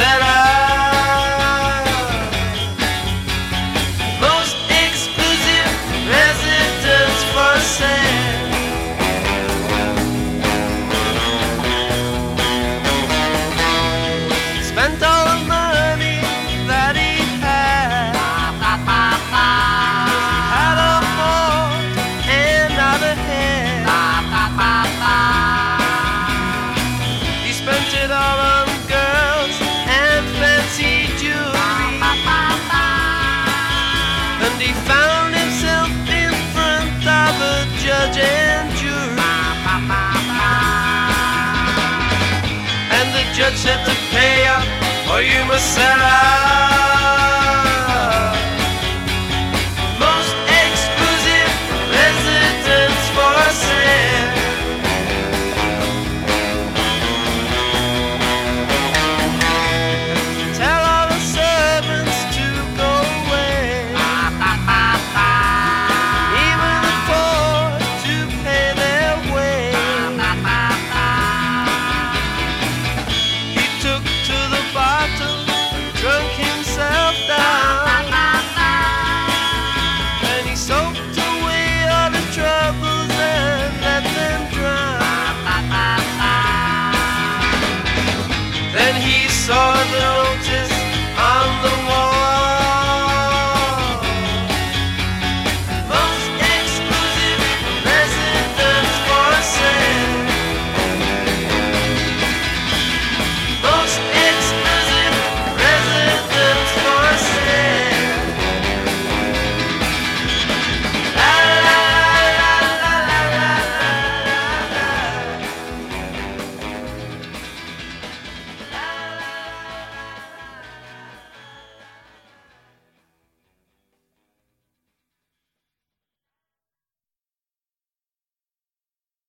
set up. Most exclusive residence for sale. Spent all the money that he had. Had a heart and not a head. He spent it all on girls and fancy jewelry. And he found himself in front of a judge and jury. And the judge said to pay up or you must sell out.